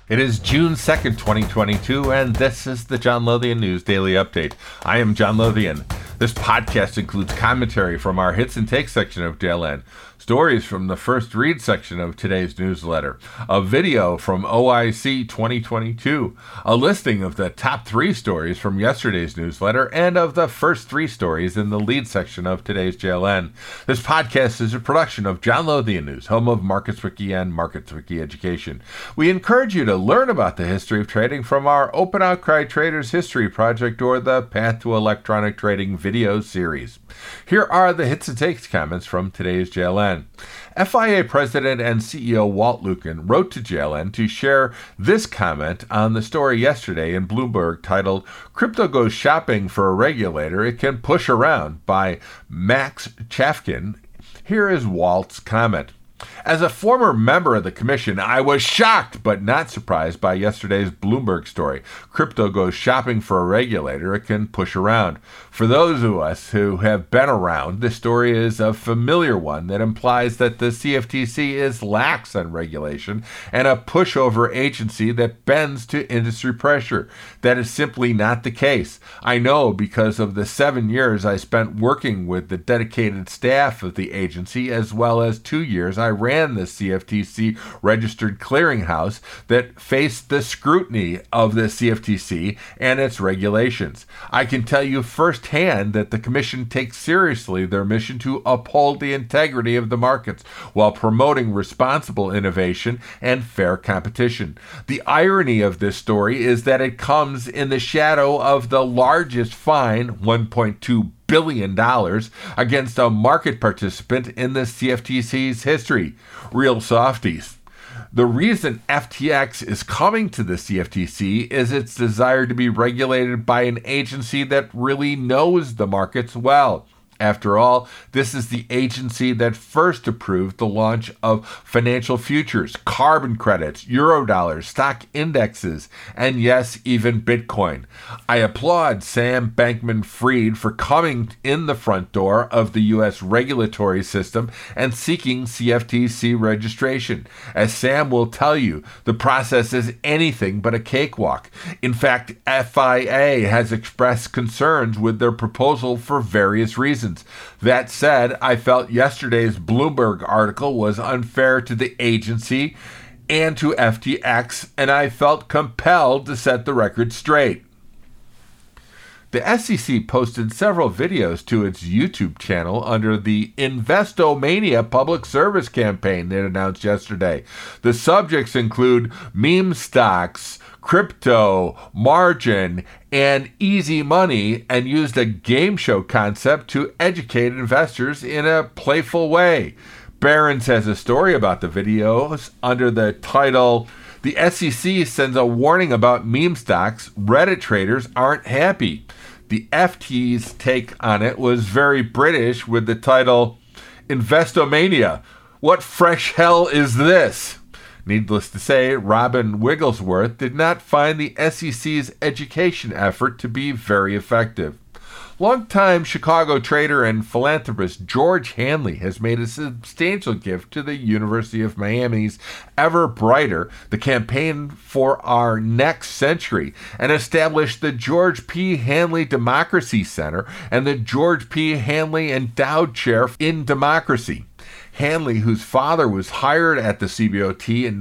It is June 2nd, 2022, and this is the John Lothian News Daily Update. I am John Lothian. This podcast includes commentary from our Hits and Takes section of JLN, stories from the First Read section of today's newsletter, a video from OIC 2022, a listing of the top 3 stories from yesterday's newsletter, and of the first 3 stories in the lead section of today's JLN. This podcast is a production of John Lothian News, home of MarketsWiki and MarketsWiki Education. We encourage you to learn about the history of trading from our Open Outcry Traders History Project or the Path to Electronic Trading video series. Here are the Hits and Takes comments from today's JLN. FIA President and CEO Walt Lukin wrote to JLN to share this comment on the story yesterday in Bloomberg titled, "Crypto Goes Shopping for a Regulator It Can Push Around" by Max Chafkin. Here is Walt's comment. As a former member of the commission, I was shocked but not surprised by yesterday's Bloomberg story. Crypto goes shopping for a regulator it can push around. For those of us who have been around, this story is a familiar one that implies that the CFTC is lax on regulation and a pushover agency that bends to industry pressure. That is simply not the case. I know because of the 7 years I spent working with the dedicated staff of the agency, as well as 2 years I ran the CFTC registered clearinghouse that faced the scrutiny of the CFTC and its regulations. I can tell you firsthand that the Commission takes seriously their mission to uphold the integrity of the markets while promoting responsible innovation and fair competition. The irony of this story is that it comes in the shadow of the largest fine, $1.2 billion, against a market participant in the CFTC's history, Real Softies. The reason FTX is coming to the CFTC is its desire to be regulated by an agency that really knows the markets well. After all, this is the agency that first approved the launch of financial futures, carbon credits, Eurodollars, stock indexes, and yes, even Bitcoin. I applaud Sam Bankman-Fried for coming in the front door of the U.S. regulatory system and seeking CFTC registration. As Sam will tell you, the process is anything but a cakewalk. In fact, FIA has expressed concerns with their proposal for various reasons. That said, I felt yesterday's Bloomberg article was unfair to the agency and to FTX, and I felt compelled to set the record straight. The SEC posted several videos to its YouTube channel under the Investomania public service campaign it announced yesterday. The subjects include meme stocks, crypto, margin, and easy money, and used a game show concept to educate investors in a playful way. Barron's has a story about the videos under the title, "The SEC sends a warning about meme stocks. Reddit traders aren't happy." The FT's take on it was very British with the title, "Investomania. What fresh hell is this?" Needless to say, Robin Wigglesworth did not find the SEC's education effort to be very effective. Longtime Chicago trader and philanthropist George Hanley has made a substantial gift to the University of Miami's Ever Brighter, the campaign for our next century, and established the George P. Hanley Democracy Center and the George P. Hanley Endowed Chair in Democracy. Hanley, whose father was hired at the CBOT in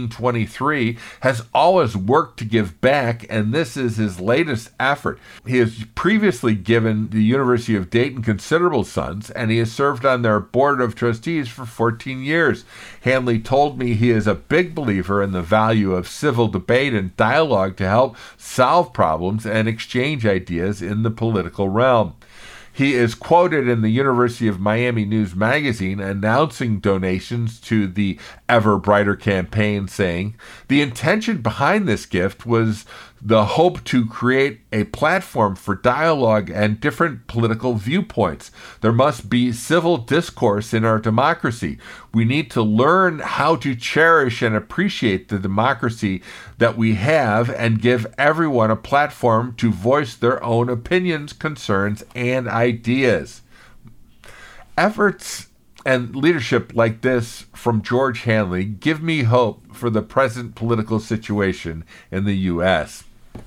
1923, has always worked to give back, and this is his latest effort. He has previously given the University of Dayton considerable sums, and he has served on their board of trustees for 14 years. Hanley told me he is a big believer in the value of civil debate and dialogue to help solve problems and exchange ideas in the political realm. He is quoted in the University of Miami News magazine announcing donations to the Ever Brighter campaign, saying, "The intention behind this gift was the hope to create a platform for dialogue and different political viewpoints. There must be civil discourse in our democracy. We need to learn how to cherish and appreciate the democracy that we have and give everyone a platform to voice their own opinions, concerns, and ideas." Efforts and leadership like this from George Hanley give me hope for the present political situation in the U.S.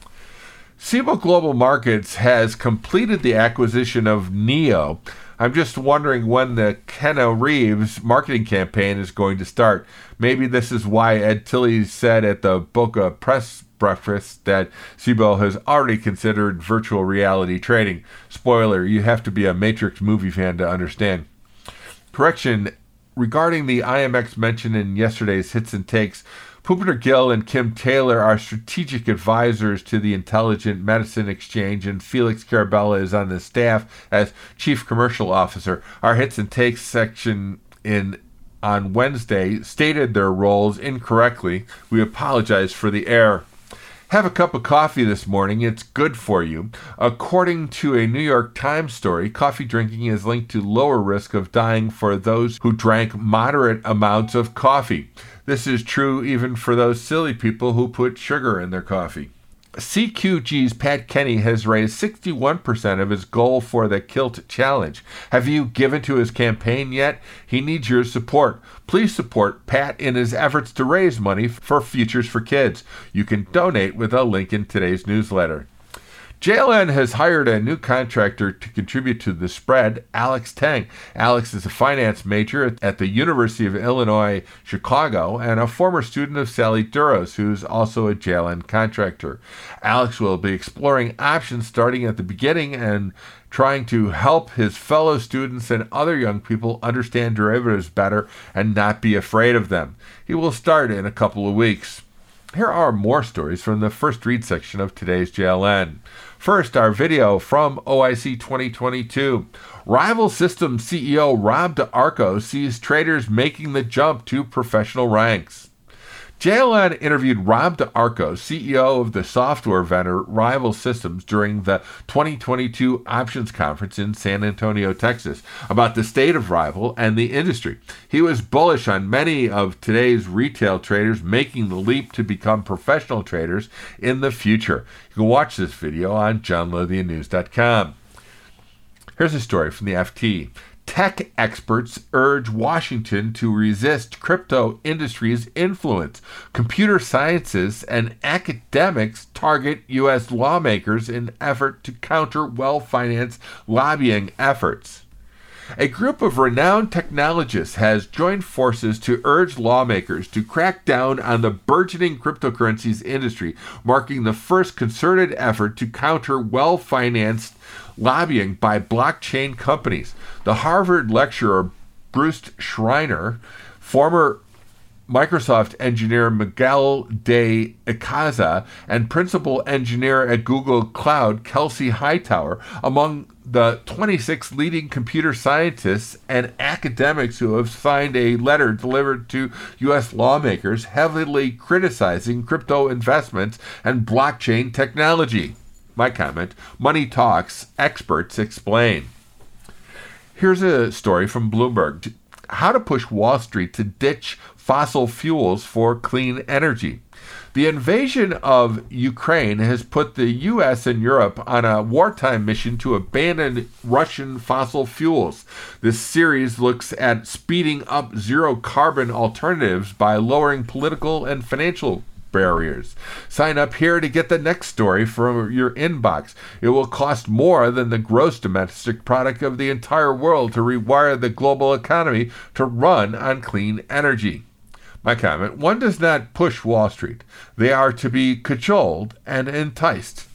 Cboe Global Markets has completed the acquisition of NEO. I'm just wondering when the Keanu Reeves marketing campaign is going to start. Maybe this is why Ed Tilly said at the Boca press breakfast that Cboe has already considered virtual reality trading. Spoiler, you have to be a Matrix movie fan to understand. Correction, regarding the IMX mentioned in yesterday's Hits and Takes, Pupiter Gill and Kim Taylor are strategic advisors to the Intelligent Medicine Exchange, and Felix Carabella is on the staff as Chief Commercial Officer. Our Hits and Takes section on Wednesday stated their roles incorrectly. We apologize for the error. Have a cup of coffee this morning. It's good for you. According to a New York Times story, coffee drinking is linked to lower risk of dying for those who drank moderate amounts of coffee. This is true even for those silly people who put sugar in their coffee. CQG's Pat Kenny has raised 61% of his goal for the Kilt Challenge. Have you given to his campaign yet? He needs your support. Please support Pat in his efforts to raise money for Futures for Kids. You can donate with a link in today's newsletter. JLN has hired a new contractor to contribute to the spread, Alex Tang. Alex is a finance major at the University of Illinois, Chicago, and a former student of Sally Duros, who's also a JLN contractor. Alex will be exploring options starting at the beginning and trying to help his fellow students and other young people understand derivatives better and not be afraid of them. He will start in a couple of weeks. Here are more stories from the first read section of today's JLN. First, our video from OIC 2022. Rival Systems CEO Rob DeArco sees traders making the jump to professional ranks. JLN interviewed Rob DeArco, CEO of the software vendor Rival Systems, during the 2022 Options Conference in San Antonio, Texas, about the state of Rival and the industry. He was bullish on many of today's retail traders making the leap to become professional traders in the future. You can watch this video on johnlothiannews.com. Here's a story from the FT. Tech experts urge Washington to resist crypto industry's influence. Computer scientists and academics target U.S. lawmakers in effort to counter well-financed lobbying efforts. A group of renowned technologists has joined forces to urge lawmakers to crack down on the burgeoning cryptocurrencies industry, marking the first concerted effort to counter well-financed lobbying by blockchain companies. The Harvard lecturer Bruce Schreiner, former Microsoft engineer Miguel de Icaza, and principal engineer at Google Cloud Kelsey Hightower, among the 26 leading computer scientists and academics who have signed a letter delivered to U.S. lawmakers heavily criticizing crypto investments and blockchain technology. My comment, money talks, experts explain. Here's a story from Bloomberg. How to push Wall Street to ditch fossil fuels for clean energy. The invasion of Ukraine has put the U.S. and Europe on a wartime mission to abandon Russian fossil fuels. This series looks at speeding up zero-carbon alternatives by lowering political and financial barriers. Sign up here to get the next story from your inbox. It will cost more than the gross domestic product of the entire world to rewire the global economy to run on clean energy. My comment, one does not push Wall Street. They are to be cajoled and enticed.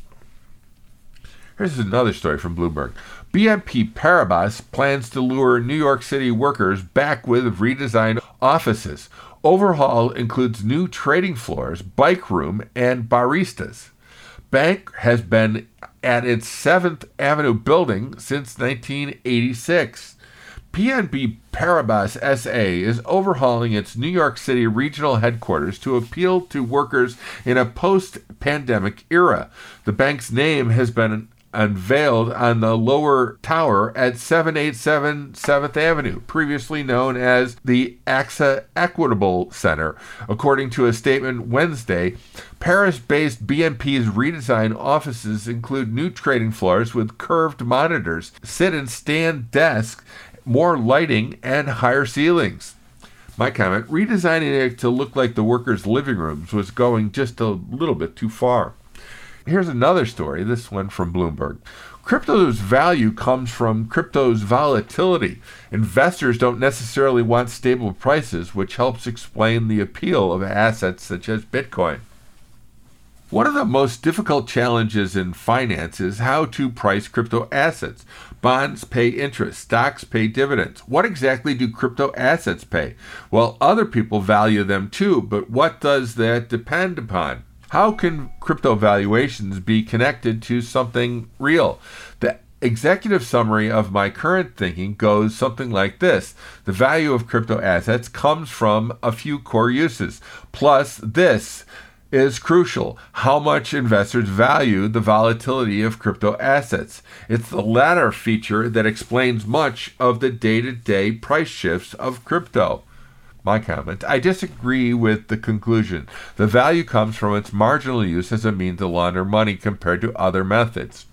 Here's another story from Bloomberg. BNP Paribas plans to lure New York City workers back with redesigned offices. Overhaul includes new trading floors, bike room, and baristas. Bank has been at its 7th Avenue building since 1986. BNP Paribas SA is overhauling its New York City regional headquarters to appeal to workers in a post-pandemic era. The bank's name has been unveiled on the lower tower at 787 7th Avenue, previously known as the AXA Equitable Center. According to a statement Wednesday, Paris-based BNP's redesigned offices include new trading floors with curved monitors, sit and stand desks, more lighting, and higher ceilings. My comment, redesigning it to look like the workers' living rooms was going just a little bit too far. Here's another story, this one from Bloomberg. Crypto's value comes from crypto's volatility. Investors don't necessarily want stable prices, which helps explain the appeal of assets such as Bitcoin. One of the most difficult challenges in finance is how to price crypto assets. Bonds pay interest, stocks pay dividends. What exactly do crypto assets pay? Well, other people value them too, but what does that depend upon? How can crypto valuations be connected to something real? The executive summary of my current thinking goes something like this. The value of crypto assets comes from a few core uses. Plus, this is crucial. How much investors value the volatility of crypto assets. It's the latter feature that explains much of the day-to-day price shifts of crypto. My comment, I disagree with the conclusion. The value comes from its marginal use as a means to launder money compared to other methods.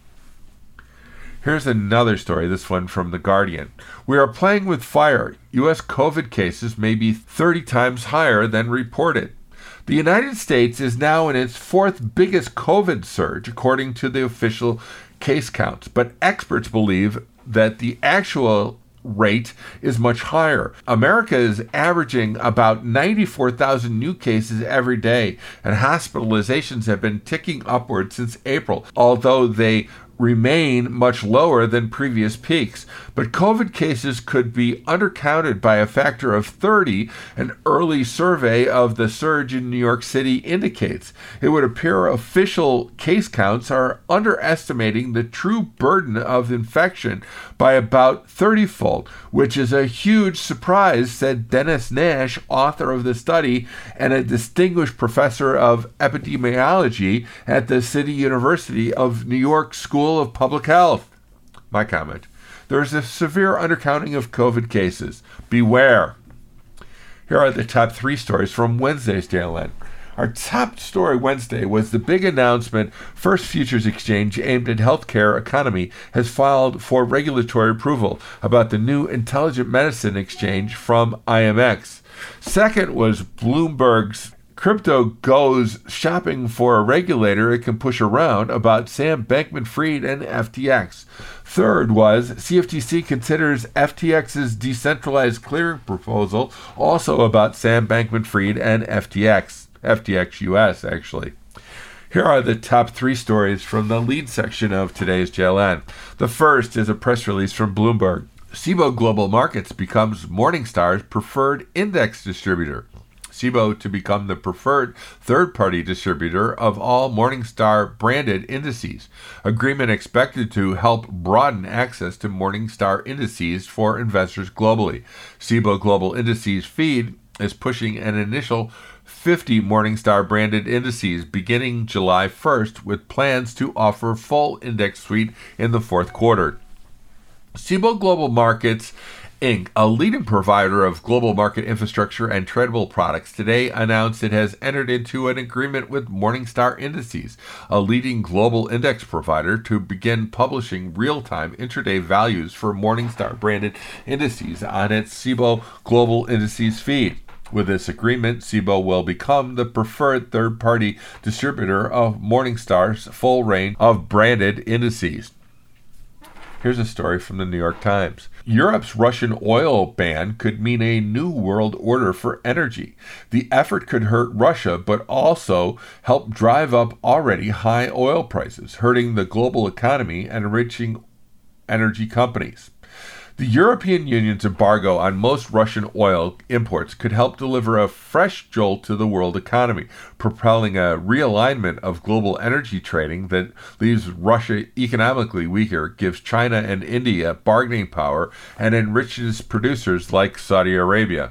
Here's another story, this one from The Guardian. We are playing with fire. U.S. COVID cases may be 30 times higher than reported. The United States is now in its fourth biggest COVID surge, according to the official case counts, but experts believe that the actual rate is much higher. America is averaging about 94,000 new cases every day, and hospitalizations have been ticking upward since April, although they remain much lower than previous peaks. But COVID cases could be undercounted by a factor of 30, an early survey of the surge in New York City indicates. It would appear official case counts are underestimating the true burden of infection by about 30-fold, which is a huge surprise, said Dennis Nash, author of the study and a distinguished professor of epidemiology at the City University of New York School of Public Health. My comment, there is a severe undercounting of COVID cases. Beware. Here are the top 3 stories from Wednesday's Dale. Our top story Wednesday was the big announcement First Futures Exchange, aimed at healthcare economy, has filed for regulatory approval about the new intelligent medicine exchange from IMX. Second was Bloomberg's Crypto goes shopping for a regulator it can push around about Sam Bankman-Fried and FTX. Third was CFTC considers FTX's decentralized clearing proposal, also about Sam Bankman-Fried and FTX US, actually. Here are the top 3 stories from the lead section of today's JLN. The first is a press release from Bloomberg. Cboe Global Markets becomes Morningstar's preferred index distributor. Cboe to become the preferred third-party distributor of all Morningstar-branded indices. Agreement expected to help broaden access to Morningstar indices for investors globally. Cboe Global Indices feed is pushing an initial 50 Morningstar-branded indices beginning July 1st, with plans to offer full index suite in the fourth quarter. Cboe Global Markets Inc., a leading provider of global market infrastructure and tradable products, today announced it has entered into an agreement with Morningstar Indices, a leading global index provider, to begin publishing real-time intraday values for Morningstar-branded indices on its Cboe Global Indices feed. With this agreement, Cboe will become the preferred third-party distributor of Morningstar's full range of branded indices. Here's a story from the New York Times. Europe's Russian oil ban could mean a new world order for energy. The effort could hurt Russia, but also help drive up already high oil prices, hurting the global economy and enriching energy companies. The European Union's embargo on most Russian oil imports could help deliver a fresh jolt to the world economy, propelling a realignment of global energy trading that leaves Russia economically weaker, gives China and India bargaining power, and enriches producers like Saudi Arabia.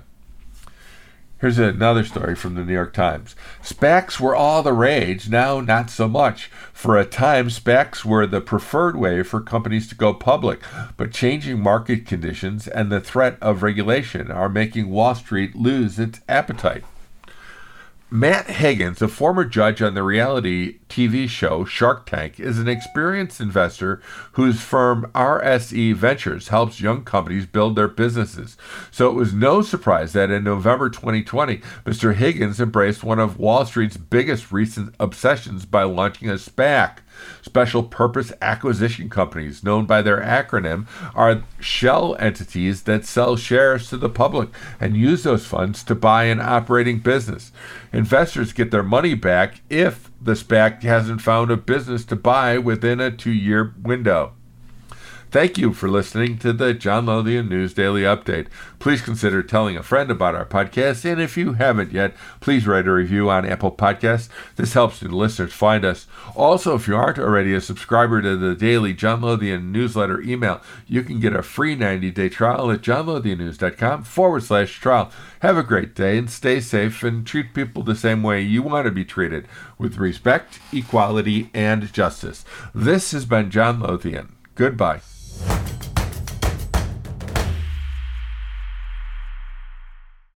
Here's another story from the New York Times. SPACs were all the rage, now not so much. For a time, SPACs were the preferred way for companies to go public, but changing market conditions and the threat of regulation are making Wall Street lose its appetite. Matt Higgins, a former judge on the reality TV show Shark Tank is an experienced investor whose firm RSE Ventures helps young companies build their businesses. So it was no surprise that in November 2020, Mr. Higgins embraced one of Wall Street's biggest recent obsessions by launching a SPAC. Special Purpose Acquisition Companies, known by their acronym, are shell entities that sell shares to the public and use those funds to buy an operating business. Investors get their money back if the SPAC hasn't found a business to buy within a 2-year window. Thank you for listening to the John Lothian News Daily Update. Please consider telling a friend about our podcast, and if you haven't yet, please write a review on Apple Podcasts. This helps new listeners find us. Also, if you aren't already a subscriber to the daily John Lothian newsletter email, you can get a free 90-day trial at johnlothiannews.com/trial. Have a great day and stay safe and treat people the same way you want to be treated, with respect, equality, and justice. This has been John Lothian. Goodbye.